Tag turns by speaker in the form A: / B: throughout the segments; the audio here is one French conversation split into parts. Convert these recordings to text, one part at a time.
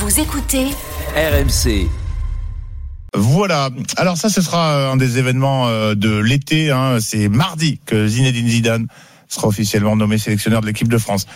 A: Vous écoutez
B: RMC.
C: Voilà. Alors ça, ce sera un des événements de l'été. C'est mardi que Zinedine Zidane sera officiellement nommé sélectionneur de l'équipe de France.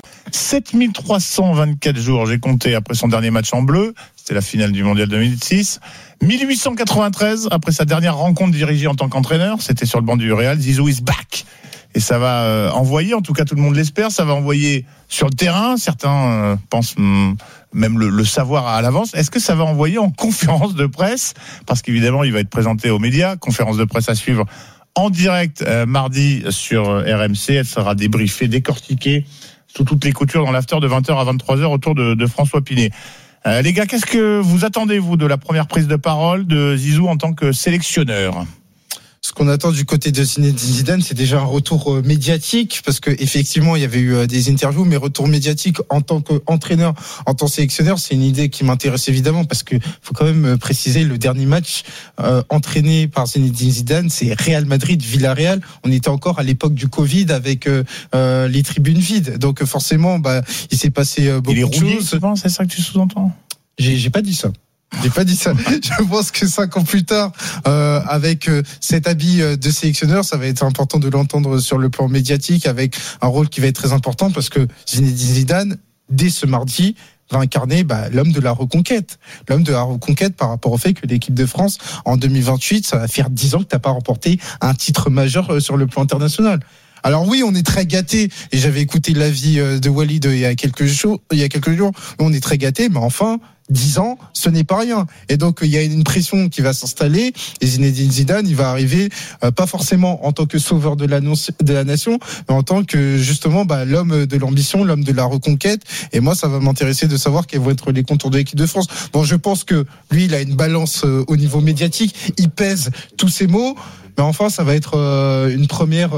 C: 7324 jours, j'ai compté, après son dernier match en bleu. C'était la finale du Mondial 2006. 1893, après sa dernière rencontre dirigée en tant qu'entraîneur. C'était sur le banc du Real. Zizou is back. Et ça va envoyer, en tout cas tout le monde l'espère, ça va envoyer sur le terrain. Certains pensent même le savoir à l'avance. Est-ce que ça va envoyer en conférence de presse ? Parce qu'évidemment, il va être présenté aux médias. Conférence de presse à suivre en direct mardi sur RMC. Elle sera débriefée, décortiquée sous toutes les coutures dans l'after de 20h à 23h autour de François Pinet. Les gars, qu'est-ce que vous attendez, vous, de la première prise de parole de Zizou en tant que sélectionneur ?
D: Ce qu'on attend du côté de Zinedine Zidane, c'est déjà un retour médiatique, parce que effectivement, il y avait eu des interviews, mais retour médiatique en tant qu'entraîneur, en tant que sélectionneur, c'est une idée qui m'intéresse évidemment, parce que faut quand même préciser, le dernier match entraîné par Zinedine Zidane, c'est Real Madrid-Villarreal. On était encore à l'époque du Covid avec les tribunes vides, donc forcément, il s'est passé beaucoup de choses.
C: C'est ça que tu sous-entends ?
D: J'ai pas dit ça. J'ai pas dit ça. Je pense que 5 ans plus tard, avec cet habit de sélectionneur, ça va être important de l'entendre sur le plan médiatique, avec un rôle qui va être très important, parce que Zinedine Zidane, dès ce mardi, va incarner l'homme de la reconquête. L'homme de la reconquête par rapport au fait que l'équipe de France, en 2028, ça va faire 10 ans que t'as pas remporté un titre majeur sur le plan international. Alors oui, on est très gâtés, et j'avais écouté l'avis de Walid il y a quelques jours, on est très gâtés, mais enfin, 10 ans, ce n'est pas rien. Et donc, il y a une pression qui va s'installer, et Zinedine Zidane, il va arriver, pas forcément en tant que sauveur de la nation, mais en tant que, justement, l'homme de l'ambition, l'homme de la reconquête. Et moi, ça va m'intéresser de savoir quels vont être les contours de l'équipe de France. Bon, je pense que lui, il a une balance au niveau médiatique, il pèse tous ses mots. Mais enfin, ça va être une première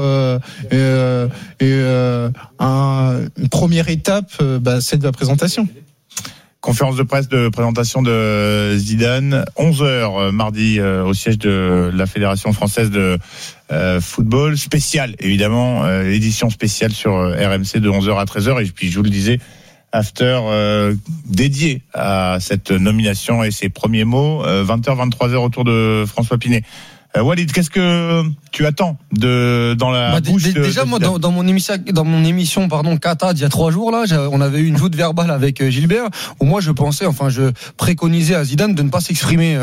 D: étape, celle de la présentation.
C: Conférence de presse de présentation de Zidane, 11h mardi au siège de la Fédération française de football, spécial évidemment, édition spéciale sur RMC de 11h à 13h, et puis je vous le disais, after dédié à cette nomination et ses premiers mots, 20h, 23h autour de François Pinet. Walid, qu'est-ce que tu attends dans la bouche
E: déjà moi dans mon émission Kata d'il y a 3 jours là, on avait eu une joute verbale avec Gilbert où moi je préconisais à Zidane de ne pas s'exprimer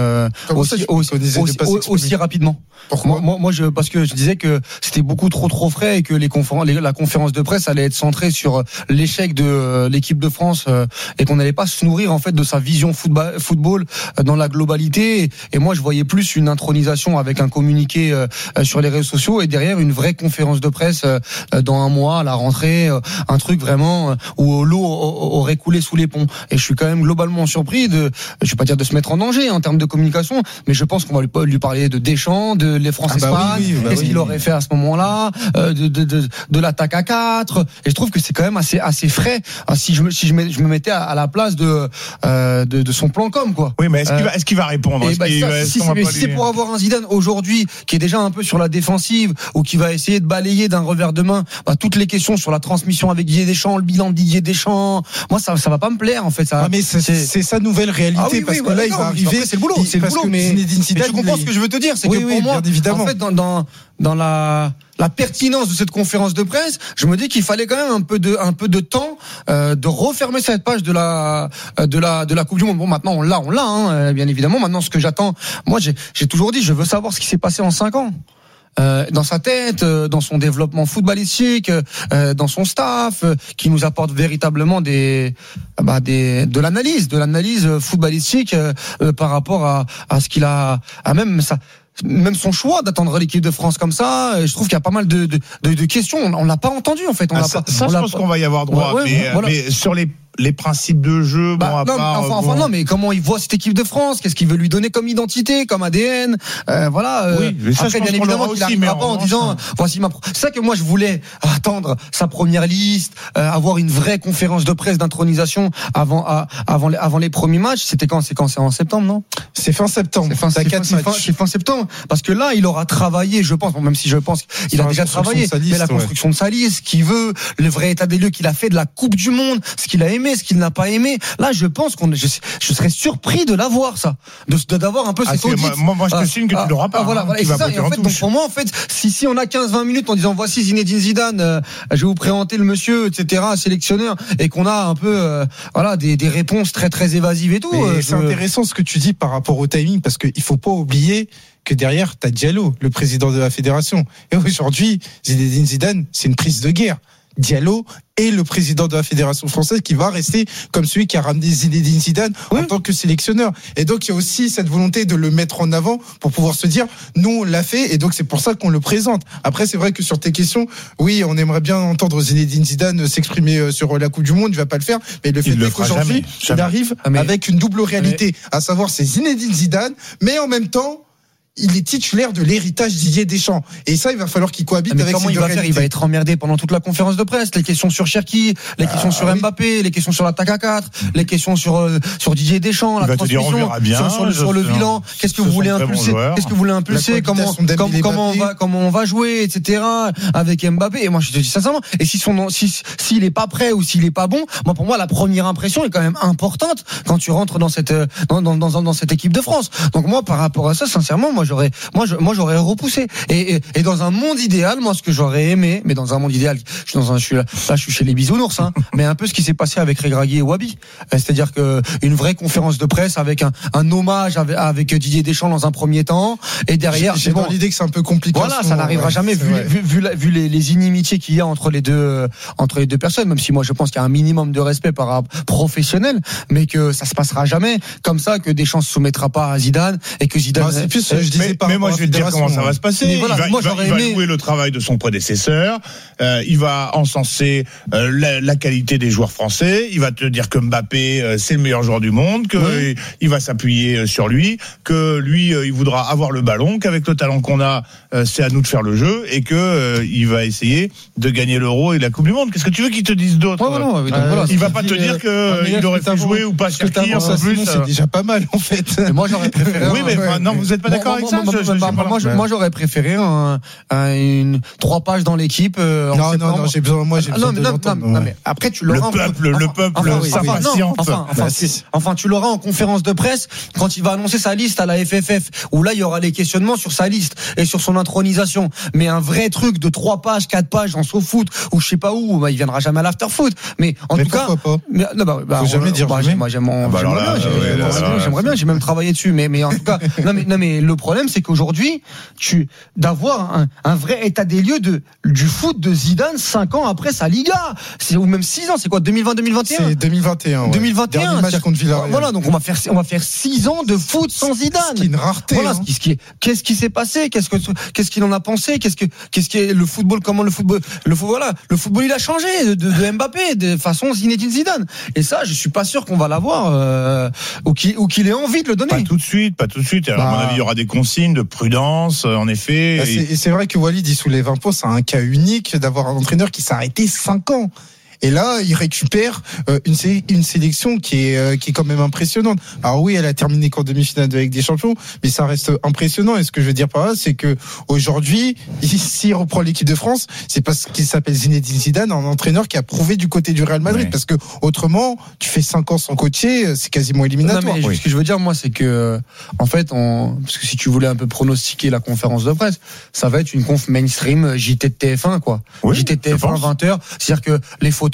E: aussi rapidement.
D: Pourquoi ?
E: Moi parce que je disais que c'était beaucoup trop frais, et que la conférence de presse allait être centrée sur l'échec de l'équipe de France, et qu'on n'allait pas se nourrir en fait de sa vision football dans la globalité. Et moi je voyais plus une intronisation avec un communiqué sur les réseaux sociaux, et derrière une vraie conférence de presse dans un mois à la rentrée, un truc vraiment où l'eau aurait coulé sous les ponts. Et je suis quand même globalement surpris je vais pas dire de se mettre en danger en termes de communication, mais je pense qu'on va lui parler de Deschamps, de les France-Espagne, qu'est-ce qu'il aurait fait à ce moment-là, de l'attaque à 4. Et je trouve que c'est quand même assez frais, si je me mettais à la place de son plan com, quoi.
C: Oui, mais est-ce qu'il va répondre?
E: Si c'est pour avoir un Zidane aujourd'hui qui est déjà un peu sur la défensive, ou qui va essayer de balayer d'un revers de main toutes les questions sur la transmission avec Didier Deschamps, le bilan de Didier Deschamps, moi ça va pas me plaire en fait.
D: Mais c'est sa nouvelle réalité, parce que là il va arriver.
E: C'est le boulot, mais tu comprends ce que je veux te dire, c'est que pour moi, en fait, dans la pertinence de cette conférence de presse, je me dis qu'il fallait quand même un peu de temps de refermer cette page de la Coupe du Monde. Bon, maintenant on l'a, bien évidemment. Maintenant, ce que j'attends, moi j'ai toujours dit, je veux savoir ce qui s'est passé en 5 ans. Dans sa tête, dans son développement footballistique, dans son staff, qui nous apporte véritablement de l'analyse footballistique par rapport à ce qu'il a, même son choix d'attendre l'équipe de France comme ça. Je trouve qu'il y a pas mal de questions. On l'a pas entendu en fait.
C: Je pense qu'on va y avoir droit. Mais sur les principes de jeu,
E: non, mais comment il voit cette équipe de France, qu'est-ce qu'il veut lui donner comme identité, comme ADN,
C: Oui, mais ça,
E: après, bien évidemment, qu'il n'arrivera pas en disant voici c'est ça que moi je voulais attendre sa première liste, avoir une vraie conférence de presse d'intronisation avant les premiers matchs. C'est en septembre, non?
D: C'est fin septembre.
E: C'est fin septembre, parce que là il aura travaillé, je pense, même si je pense qu'il a déjà travaillé, mais la construction de sa liste, ce qu'il veut, le vrai état des lieux qu'il a fait de la Coupe du Monde, ce qu'il a aimé, aimé, ce qu'il n'a pas aimé. Là, je pense je serais surpris de l'avoir, ça, d'avoir un peu cet audit.
C: Moi, je te signe que tu l'auras pas.
E: Voilà. Et c'est ça. Et en fait, donc pour moi, en fait, si on a 15-20 minutes en disant voici Zinedine Zidane, je vais vous présenter le monsieur, etc., sélectionneur, et qu'on a un peu, des réponses très très évasives et tout.
D: C'est intéressant ce que tu dis par rapport au timing, parce qu'il faut pas oublier que derrière, t'as Diallo, le président de la fédération. Et aujourd'hui, Zinedine Zidane, c'est une prise de guerre. Diallo est le président de la fédération française qui va rester comme celui qui a ramené Zinedine Zidane en tant que sélectionneur. Et donc, il y a aussi cette volonté de le mettre en avant pour pouvoir se dire, nous, on l'a fait, et donc c'est pour ça qu'on le présente. Après, c'est vrai que sur tes questions, oui, on aimerait bien entendre Zinedine Zidane s'exprimer sur la Coupe du Monde, il va pas le faire, mais le fait est qu'aujourd'hui, il arrive avec une double réalité, à savoir c'est Zinedine Zidane, mais en même temps, il est titulaire de l'héritage Didier Deschamps. Et ça, il va falloir qu'il cohabite avec
E: comment il va faire ? Il va être emmerdé pendant toute la conférence de presse. Les questions sur Cherki, les questions sur Mbappé, les questions sur l'attaque à 4, les questions sur Didier Deschamps, la transmission, sur le bilan. Qu'est-ce que vous voulez impulser ? Qu'est-ce que vous voulez impulser ? Comment on va jouer, etc. avec Mbappé. Et moi, je te dis sincèrement, et s'il est pas prêt ou s'il est pas bon, pour moi, la première impression est quand même importante quand tu rentres dans cette équipe de France. Donc moi, par rapport à ça, sincèrement, moi j'aurais repoussé. Et dans un monde idéal, moi ce que j'aurais aimé, mais dans un monde idéal, je suis chez les bisounours, mais un peu ce qui s'est passé avec Regragui et Wabi. C'est-à-dire que une vraie conférence de presse avec un hommage avec Didier Deschamps dans un premier temps, et derrière
D: j'ai dans l'idée que c'est un peu compliqué.
E: Voilà, ça n'arrivera jamais vu les inimitiés qu'il y a entre les deux personnes, même si moi je pense qu'il y a un minimum de respect par rapport professionnel, mais que ça se passera jamais comme ça, que Deschamps se soumettra pas à Zidane et que Zidane
C: mais moi, je vais te dire comment ça va se passer.
E: Voilà,
C: il va jouer le travail de son prédécesseur. Il va encenser la qualité des joueurs français. Il va te dire que Mbappé, c'est le meilleur joueur du monde, que il va s'appuyer sur lui, que lui, il voudra avoir le ballon, qu'avec le talent qu'on a, c'est à nous de faire le jeu, et que il va essayer de gagner l'Euro et la Coupe du Monde. Qu'est-ce que tu veux qu'il te dise d'autre ? Il va pas te dire qu'il aurait fait jouer ou pas Cherki en plus.
D: C'est déjà pas mal en fait.
E: Moi, j'aurais préféré.
C: Oui, mais non, vous êtes pas d'accord avec ça ?
E: Moi, j'aurais préféré 3 pages dans l'équipe.
D: Non, j'ai besoin de l'entendre.
E: Non, mais après, tu l'auras.
C: Le peuple s'impatiente.
E: Enfin, tu l'auras en conférence de presse quand il va annoncer sa liste à la FFF, où là, il y aura les questionnements sur sa liste et sur son intronisation. Mais un vrai truc de 3 pages, 4 pages en SoFoot, ou je sais pas où, il viendra jamais à l'afterfoot. Mais en tout cas.
D: Faut jamais dire jamais.
E: Moi, j'aimerais bien, j'ai même travaillé dessus. Mais en tout cas, non, mais le problème, c'est qu'aujourd'hui, d'avoir un vrai état des lieux du foot de Zidane 5 ans après sa Liga, ou même 6 ans, c'est quoi, 2020-2021 ?
D: C'est 2021.
E: 2021.
D: Dernier match contre Villarreal.
E: Voilà, donc on va faire 6 ans de foot sans Zidane.
D: Ce qui est une rareté.
E: Voilà, qu'est-ce qui s'est passé ? Qu'est-ce qu'il en a pensé ? Qu'est-ce qui est le football ? Comment le football il a changé de Mbappé, de façon Zinedine Zidane. Et ça, je suis pas sûr qu'on va l'avoir ou qu'il ait envie de le donner.
C: Pas tout de suite. Alors, à mon avis, il y aura des consignes de prudence, en effet.
D: C'est vrai que Walid, il soulève un point, c'est un cas unique d'avoir un entraîneur qui s'est arrêté 5 ans. Et là, il récupère une sélection qui est quand même impressionnante. Alors oui, elle a terminé qu'en demi-finale de Ligue des Champions, mais ça reste impressionnant. Et ce que je veux dire par là, c'est que aujourd'hui, s'il reprend l'équipe de France, c'est parce qu'il s'appelle Zinedine Zidane, un entraîneur qui a prouvé du côté du Real Madrid. Ouais. Parce que autrement, tu fais 5 ans sans coacher, c'est quasiment éliminatoire.
E: Non, mais ce que je veux dire, moi, c'est que en fait, parce que si tu voulais un peu pronostiquer la conférence de presse, ça va être une conf mainstream JT de TF1, quoi. Oui, JT de TF1 20h, c'est-à-dire que les photos,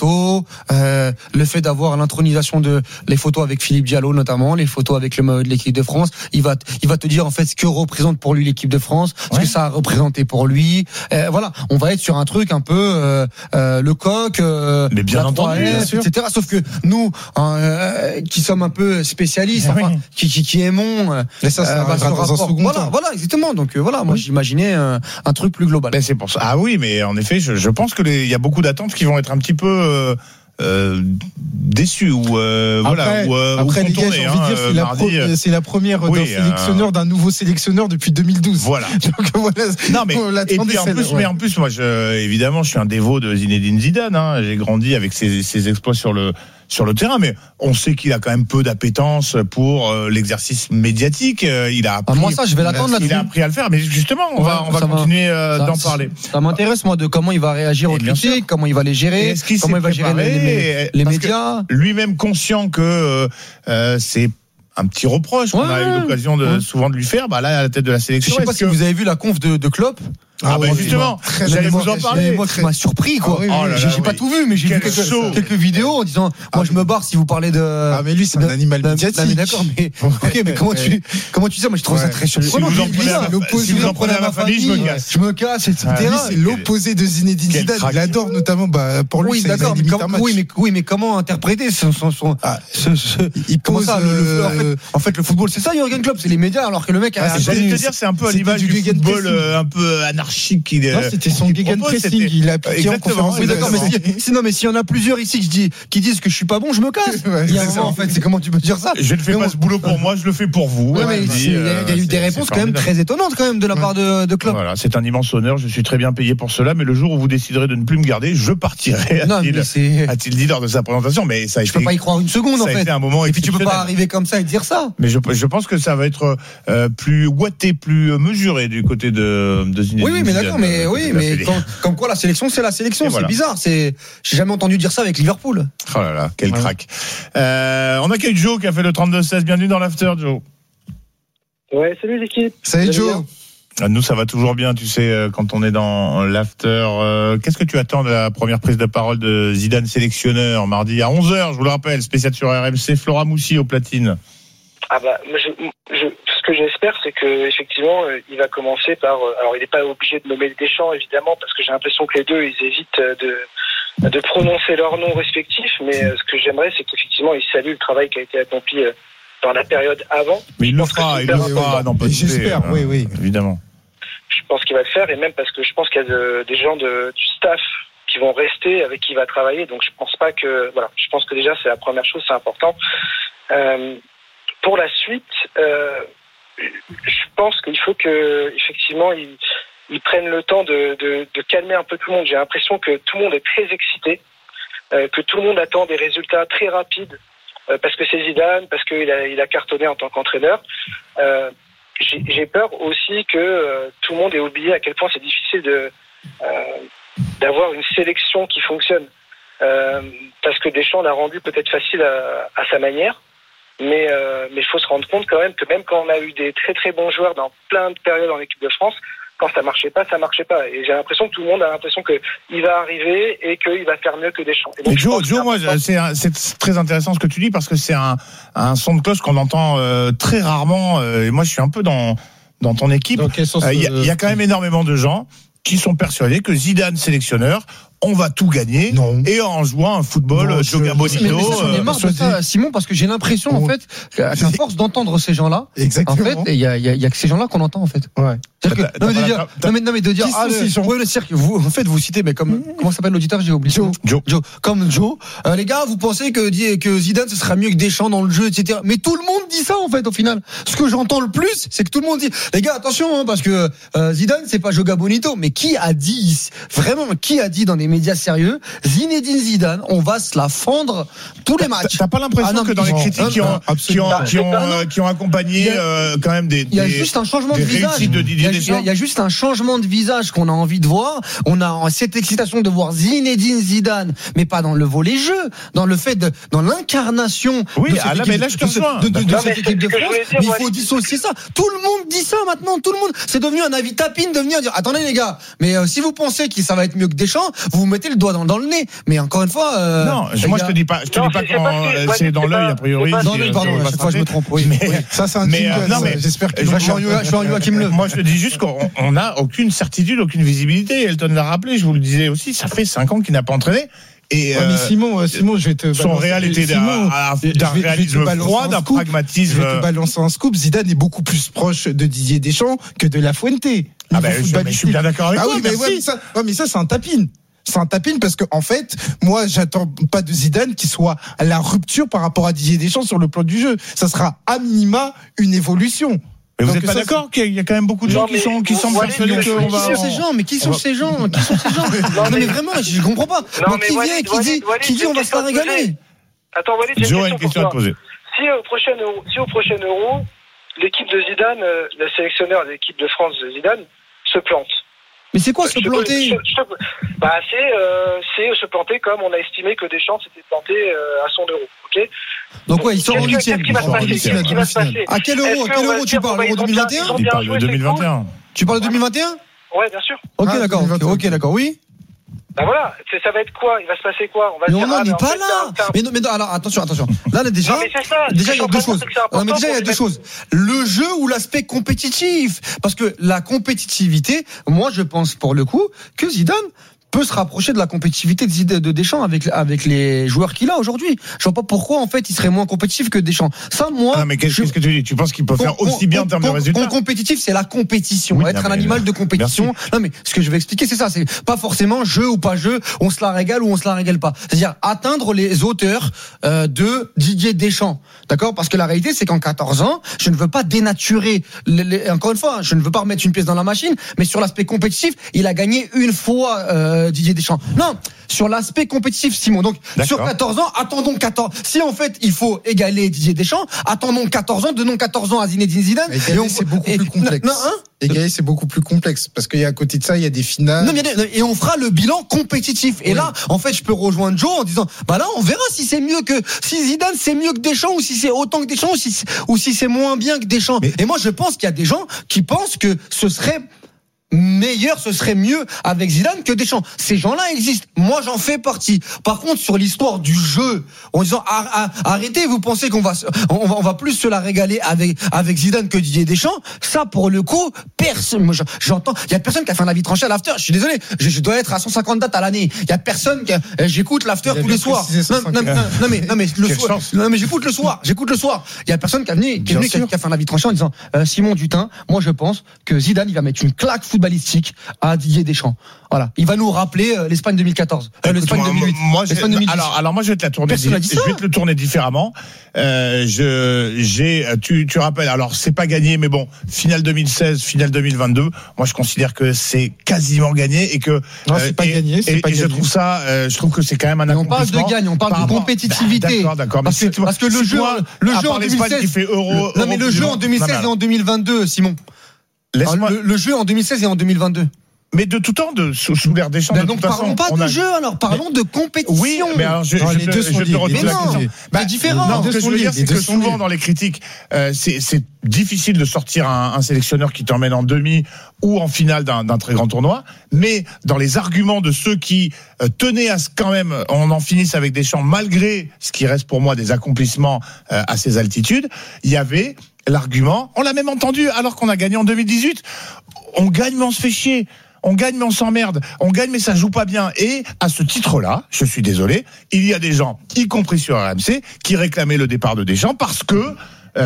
E: le fait d'avoir l'intronisation les photos avec Philippe Diallo notamment, les photos avec le maillot de l'équipe de France, il va te dire en fait ce que représente pour lui l'équipe de France, ce que ça a représenté pour lui. Voilà, on va être sur un truc un peu le coq,
C: mais bien entendu,
E: etc. Sauf que nous, qui sommes un peu spécialistes, qui aimons,
D: mais ça arrivera dans un second temps.
E: Voilà, exactement. Donc voilà, moi j'imaginais un truc plus global.
C: Mais c'est pour ça. Ah oui, mais en effet, je pense que il y a beaucoup d'attentes qui vont être un petit peu déçus ou
D: après les gars, j'ai envie de dire c'est la première d'un sélectionneur d'un nouveau sélectionneur depuis 2012.
C: Voilà.
D: Donc voilà.
C: Non mais en plus moi évidemment je suis un dévot de Zinedine Zidane. J'ai grandi avec ses exploits sur le sur le terrain, mais on sait qu'il a quand même peu d'appétence pour l'exercice médiatique. Il a appris,
E: moi ça, je vais l'attendre là-dessus.
C: Il a appris à le faire, mais justement, on va continuer d'en parler.
E: Ça m'intéresse moi de comment il va réagir aux critiques, comment il va les gérer, comment il va gérer les médias.
C: Lui-même conscient que c'est un petit reproche qu'on a eu l'occasion souvent de lui faire, là à la tête de la sélection.
E: Je sais pas si vous avez vu la conf de Klopp.
C: Justement, j'allais vous en parler.
E: Moi, qui m'a surpris, quoi. J'ai pas tout vu, mais j'ai vu quelques vidéos en disant, moi, je me barre si vous parlez de.
D: Ah, mais lui, c'est un animal médiatique.
E: Mais d'accord, mais, ok, mais comment tu sais, moi, je trouve ça très surprenant.
C: Si vous en prenez à ma famille,
E: je me casse, etc.
D: C'est l'opposé de Zinedine Zidane. Il adore notamment, pour lui, c'est d'accord,
E: mais comment interpréter comment ça, en fait, le football, c'est ça, Jürgen Klopp, c'est les médias, alors que le mec a.
C: J'allais te dire, c'est un peu à l'image du football, un peu anarchique.
D: C'était son gegenpressing, il a appliqué en conférence.
E: Oui, d'accord, mais s'il y en a plusieurs ici qui disent que je suis pas bon, je me casse. Il y a un moment, en fait, c'est comment tu peux dire ça?
C: Je ne fais pas ce boulot pour moi, je le fais pour vous.
E: Il y a eu des réponses quand même très étonnantes quand même de la part de Klopp.
C: Voilà, c'est un immense honneur, je suis très bien payé pour cela, mais le jour où vous déciderez de ne plus me garder, je partirai, a-t-il dit lors de sa présentation. Mais ça a été.
E: Je peux pas y croire une seconde, en fait.
C: Ça a été un moment.
E: Et puis tu peux pas arriver comme ça et dire ça.
C: Mais je pense que ça va être plus ouaté, plus mesuré du côté de Zinedine.
E: Oui, mais d'accord, mais comme quoi la sélection, c'est la sélection. C'est bizarre. J'ai jamais entendu dire ça avec Liverpool.
C: Oh là là, quel crack. On accueille Joe qui a fait le 32-16. Bienvenue dans l'after, Joe.
A: Ouais, salut l'équipe.
D: Salut Joe.
C: Nous, ça va toujours bien, tu sais, quand on est dans l'after. Qu'est-ce que tu attends de la première prise de parole de Zidane sélectionneur mardi à 11h, je vous le rappelle, spécial sur RMC, Flora Moussi au platine.
A: Ce que j'espère, c'est que effectivement, il va commencer par. Alors, il n'est pas obligé de nommer Deschamps, évidemment, parce que j'ai l'impression que les deux, ils évitent de prononcer leurs noms respectifs. Mais ce que j'aimerais, c'est qu'effectivement, il salue le travail qui a été accompli dans la période avant.
C: Mais il le fera.
D: J'espère, oui,
C: évidemment.
A: Je pense qu'il va le faire, et même parce que je pense qu'il y a des gens du staff qui vont rester, avec qui il va travailler. Donc, je pense pas que. Voilà, je pense que déjà, c'est la première chose, c'est important. Pour la suite, je pense qu'il faut que effectivement ils prennent le temps de calmer un peu tout le monde. J'ai l'impression que tout le monde est très excité, que tout le monde attend des résultats très rapides, parce que c'est Zidane, parce qu'il a cartonné en tant qu'entraîneur. J'ai peur aussi que tout le monde ait oublié à quel point c'est difficile d'avoir une sélection qui fonctionne, parce que Deschamps l'a rendu peut-être facile à sa manière. Mais il faut se rendre compte quand même que même quand on a eu des très très bons joueurs dans plein de périodes en équipe de France, quand ça marchait pas. Et j'ai l'impression que tout le monde a l'impression qu'il va arriver et qu'il va faire mieux que Deschamps. Et donc,
C: Joe, moi, c'est très intéressant ce que tu dis, parce que c'est un son de cloche qu'on entend très rarement. Et moi, je suis un peu dans ton équipe. Il y a quand même énormément de gens qui sont persuadés que Zidane sélectionneur, on va tout gagner, et en jouant un football Joga Bonito.
E: Mais j'en ai marre de ça, Simon, parce que j'ai l'impression en fait qu'à force d'entendre ces gens-là,
D: exactement,
E: en fait, il y a que ces gens-là qu'on entend en fait. Ouais. Non mais de dire le cirque, vous en fait vous citez, mais comment s'appelle l'auditeur, j'ai oublié. Joe. Comme Joe. Les gars, vous pensez que Zidane ce sera mieux que Deschamps dans le jeu, etc. Mais tout le monde dit ça en fait au final. Ce que j'entends le plus, c'est que tout le monde dit, les gars, attention, parce que Zidane c'est pas Joga Bonito. Mais qui a dit dans des médias sérieux, Zinedine Zidane, on va se la fendre tous les matchs?
C: T'as pas l'impression que dans les critiques qui ont accompagné quand même
E: il y a juste un changement de visage. Il y a juste un changement de visage qu'on a envie de voir. On a cette excitation de voir Zinedine Zidane, mais pas dans le volet jeu, dans le fait dans l'incarnation.
C: Oui, mais là je te rejoins.
E: De cette équipe de France. Il faut dissocier ça. Tout le monde dit ça maintenant. Tout le monde. C'est devenu un avis tapine de venir dire, attendez les gars, mais si vous pensez que ça va être mieux que Deschamps, vous mettez le doigt dans le nez. Mais encore une fois,
C: non, moi je te dis pas quand c'est dans l'œil a priori.
E: Dans l'œil, pardon, à chaque fois je me trompe. Oui,
D: ça c'est un jingle. Non mais j'espère que
E: je suis en Joachim Le.
C: Moi je te dis juste qu'on n'a aucune certitude, aucune visibilité. Elton l'a rappelé, je vous le disais aussi, ça fait 5 ans qu'il n'a pas entraîné. Et
D: mais Simon, je vais te
C: son réalité d'un réalisme froid, d'un pragmatisme.
D: Je vais te balancer un scoop. Zidane est beaucoup plus proche de Didier Deschamps que de La Fuente.
C: Je suis bien d'accord avec toi.
D: Mais ça c'est un tapine. C'est un tapine parce que en fait, moi, j'attends pas de Zidane qui soit à la rupture par rapport à Didier Deschamps sur le plan du jeu. Ça sera à minima une évolution.
C: Mais vous n'êtes pas d'accord qu'il y a quand même beaucoup de gens qui sont persuadés qu'on va.
E: Qui sont ces gens Non mais vraiment, je comprends pas. Qui vient, qui dit on va se la régaler.
A: Attends, Walid, j'ai
C: Joe a
A: une
C: une
A: question
C: question à
A: pour
C: te
A: toi.
C: poser.
A: Si au prochain Euro, l'équipe de Zidane, le sélectionneur de l'équipe de France de Zidane, se plante.
E: Mais c'est quoi se planter?
A: C'est se planter comme on a estimé que Deschamps s'était planté à son Euro. Ok.
E: Donc ouais, il sort en huitième.
A: Qu'est-ce qui va se passer?
E: À quel Euro tu parles? Euro 2021?
C: Il parle de 2021.
E: Tu parles de 2021?
A: Ouais, bien sûr.
E: Ok,
D: Ah,
E: d'accord.
D: 2021.
E: Ok, d'accord. Oui.
A: Ben voilà, ça va être quoi? Il va se passer quoi? On va
E: Mais
A: dire,
E: on n'en est pas
A: en fait,
E: là. Mais non, alors attention. Là, déjà,
A: Non, mais c'est ça.
E: il y a deux choses.
A: Non,
E: Mais déjà, il y a deux choses. Le jeu ou l'aspect compétitif. Parce que la compétitivité, moi, je pense pour le coup que Zidane peut se rapprocher de la compétitivité de Deschamps avec les joueurs qu'il a aujourd'hui. Je vois pas pourquoi en fait il serait moins compétitif que Deschamps. Ça, moi.
C: Ah, mais qu'est-ce que tu dis? Tu penses qu'il peut faire aussi bien en termes de résultats?
E: Compétitif, c'est la compétition.
C: Oui,
E: être un animal de compétition.
C: Merci.
E: Non, mais ce que je vais expliquer, c'est ça. C'est pas forcément jeu ou pas jeu. On se la régale ou on se la régale pas. C'est-à-dire atteindre les hauteurs de Didier Deschamps. D'accord? Parce que la réalité, c'est qu'en 14 ans, je ne veux pas dénaturer. Encore une fois, je ne veux pas remettre une pièce dans la machine. Mais sur l'aspect compétitif, il a gagné une fois Didier Deschamps. Non, sur l'aspect compétitif, Simon. Donc, sur 14 ans, attendons 14. Si en fait, il faut égaler Didier Deschamps, attendons 14 ans, donnons 14 ans à Zinedine Zidane.
D: Égaler, c'est beaucoup plus complexe. Égaler, c'est beaucoup plus complexe. Parce qu'à côté de ça, il y a des finales.
E: Non, et on fera le bilan compétitif. Et là, en fait, je peux rejoindre Joe en disant, bah là, on verra si c'est mieux si Zidane c'est mieux que Deschamps, ou si c'est autant que Deschamps, ou si c'est moins bien que Deschamps. Et moi, je pense qu'il y a des gens qui pensent que ce serait mieux avec Zidane que Deschamps. Ces gens-là existent. Moi, j'en fais partie. Par contre, sur l'histoire du jeu, en disant arrêtez, vous pensez qu'on on va plus se la régaler avec Zidane que Didier Deschamps. Ça, pour le coup, personne. Moi, j'entends. Il y a personne qui a fait un avis tranché à l'after. Je suis désolé. Je dois être à 150 dates à l'année. Il y a personne j'écoute l'after tous les soirs. Non, mais le soir. Non, mais j'écoute le soir. Il y a personne qui a fait un avis tranché en disant Simon Dutin, moi, je pense que Zidane, il va mettre une claque footballistique à Didier Deschamps. Voilà, il va nous rappeler l'Espagne 2014, l'Espagne 2008.
C: L'Espagne 2010. Alors moi je vais te la tourner. Je vais te le tourner différemment. Tu rappelles. Alors c'est pas gagné, mais bon, finale 2016, finale 2022. Moi je considère que c'est quasiment gagné et que
D: non, c'est pas gagné.
C: Je trouve ça. Je trouve que c'est quand même un accomplissement.
E: On parle de gagne, on parle de compétitivité.
C: D'accord.
E: Parce que le jeu en 2016
C: qui fait Euro.
E: Non mais le jeu en 2016 et en 2022, Simon. Le jeu en 2016 et en 2022.
C: Mais de tout temps, sous l'ère Deschamps.
E: Donc parlons pas de jeu, alors parlons de compétition.
C: Oui, mais alors
D: les deux sont liés.
E: Mais non, c'est différent.
C: Non, ce que je veux dire, c'est que souvent dans les critiques, c'est difficile de sortir un sélectionneur qui t'emmène en demi ou en finale d'un très grand tournoi. Mais dans les arguments de ceux qui tenaient à ce quand même, on en finisse avec Deschamps malgré ce qui reste pour moi des accomplissements à ces altitudes, il y avait l'argument, on l'a même entendu alors qu'on a gagné en 2018, on gagne mais on se fait chier. On gagne mais on s'emmerde, on gagne mais ça joue pas bien. Et à ce titre-là, je suis désolé, il y a des gens, y compris sur RMC, qui réclamaient le départ de Deschamps parce que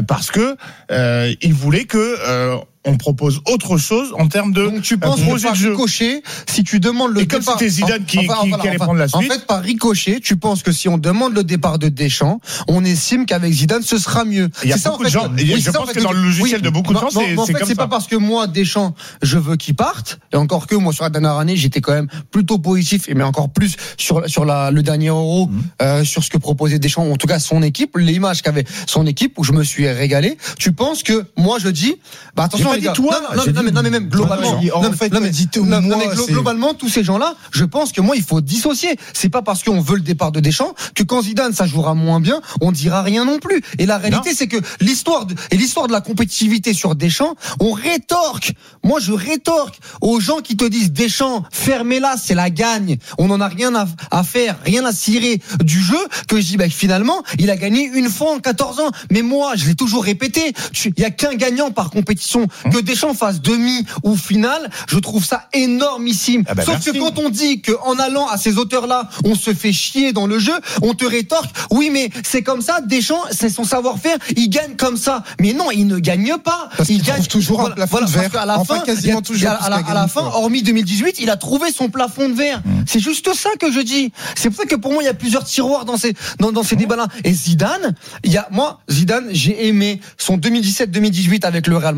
C: ils voulaient que on propose autre chose en termes de
E: donc tu penses que par ricochet, si tu demandes le départ,
C: comme c'était Zidane qui allait prendre la suite.
E: En fait, par ricochet, tu penses que si on demande le départ de Deschamps, on estime qu'avec Zidane ce sera mieux.
C: Il y a beaucoup de gens. Je pense que dans le logiciel de beaucoup de gens, c'est
E: en fait, c'est pas parce que moi Deschamps, je veux qu'il parte. Et encore que moi sur la dernière année, j'étais quand même plutôt positif, mais encore plus sur le dernier Euro, sur ce que proposait Deschamps, ou en tout cas son équipe, l'image qu'avait son équipe, où je me suis régalé. Tu penses que moi je dis, bah attention.
C: Dit toi,
E: non, mais même globalement, globalement, tous ces gens-là, je pense que moi, il faut dissocier. C'est pas parce qu'on veut le départ de Deschamps que quand Zidane, ça jouera moins bien, on dira rien non plus. Et la réalité, c'est que l'histoire de la compétitivité sur Deschamps, on rétorque. Moi, je rétorque aux gens qui te disent Deschamps, fermez-la, c'est la gagne. On n'en a rien à faire, rien à cirer du jeu, que je dis, bah, finalement, il a gagné une fois en 14 ans. Mais moi, je l'ai toujours répété, il y a qu'un gagnant par compétition. Que Deschamps fasse demi ou finale, je trouve ça énormissime. Sauf que quand on dit qu'en allant à ces hauteurs-là, on se fait chier dans le jeu, on te rétorque, oui mais c'est comme ça, Deschamps, c'est son savoir-faire, il gagne comme ça. Mais non, il ne gagne pas.
D: Parce qu'il trouve toujours un plafond de verre.
E: Parce qu'à la fin, quasiment toujours. À la fin, hormis 2018, il a trouvé son plafond de verre. C'est juste ça que je dis. C'est pour ça que pour moi, il y a plusieurs tiroirs dans ces débats-là. Et Zidane, Zidane, j'ai aimé son 2017-2018 avec le Real Madrid,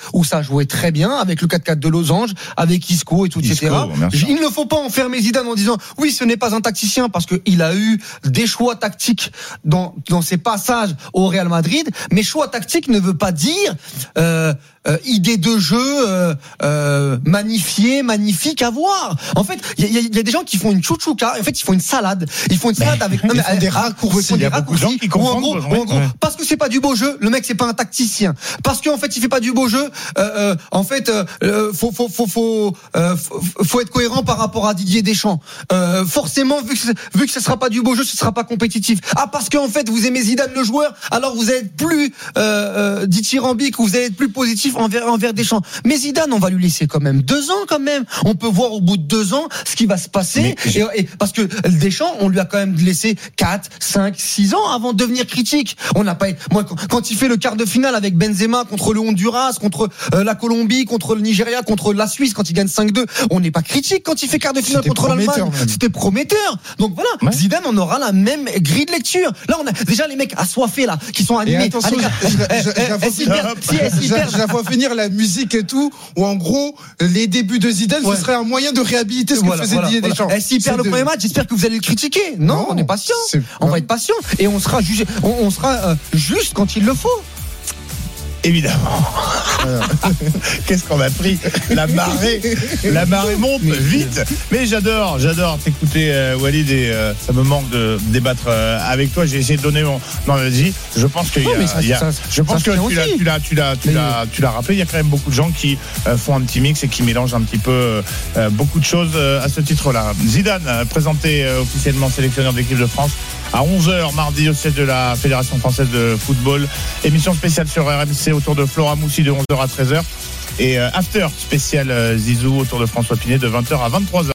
E: où ça jouait très bien, avec le 4-4 de Losange, avec Isco et tout, etc. Il ne faut pas enfermer Zidane en disant oui, ce n'est pas un tacticien, parce qu'il a eu des choix tactiques dans ses passages au Real Madrid, mais choix tactique ne veut pas dire idée de jeu magnifique à voir. En fait, il y a des gens qui font une chouchouka, en fait ils font une salade. Ils font une salade avec
C: des raccourcis. Il y a beaucoup de gens qui confondent.
E: En gros, parce que c'est pas du beau jeu, le mec c'est pas un tacticien. Parce qu'en fait il fait pas du beau jeu. En fait, faut être cohérent par rapport à Didier Deschamps. Forcément, vu que ce sera pas du beau jeu, ce sera pas compétitif. Ah, parce qu'en fait vous aimez Zidane le joueur, alors vous allez être plus dithyrambique, vous allez être plus positif envers Deschamps. Mais Zidane, on va lui laisser quand même 2 ans quand même. On peut voir au bout de 2 ans ce qui va se passer. Et parce que Deschamps, on lui a quand même laissé 4, 5, 6 ans avant de devenir critique. On n'a pas. Moi, quand il fait le quart de finale avec Benzema contre le Honduras, contre la Colombie, contre le Nigeria, contre la Suisse, quand il gagne 5-2, on n'est pas critique. Quand il fait quart de finale contre l'Allemagne, c'était prometteur. Donc voilà, Zidane, on aura la même grille de lecture. Là, on a déjà les mecs assoiffés là, qui sont animés.
D: Je la vois venir la musique et tout, où en gros les débuts de Zidane, ce serait un moyen de réhabiliter ce que faisait Didier Deschamps.
E: S'il perd le premier match, j'espère que vous allez le critiquer. Non, on est patient. On va être patient et on sera jugé. On sera juste quand il le faut.
C: Évidemment. Qu'est-ce qu'on a pris? La marée monte vite. Mais j'adore t'écouter, Walid, et ça me manque de débattre avec toi. J'ai essayé de donner mon avis. Je pense que tu l'as rappelé. Il y a quand même beaucoup de gens qui font un petit mix et qui mélangent un petit peu beaucoup de choses à ce titre-là. Zidane, présenté officiellement sélectionneur de l'équipe de France à 11h mardi au siège de la Fédération française de football. Émission spéciale sur RMC autour de Flora Moussi de 11h à 13h et after spécial Zizou autour de François Pinet de 20h à 23h.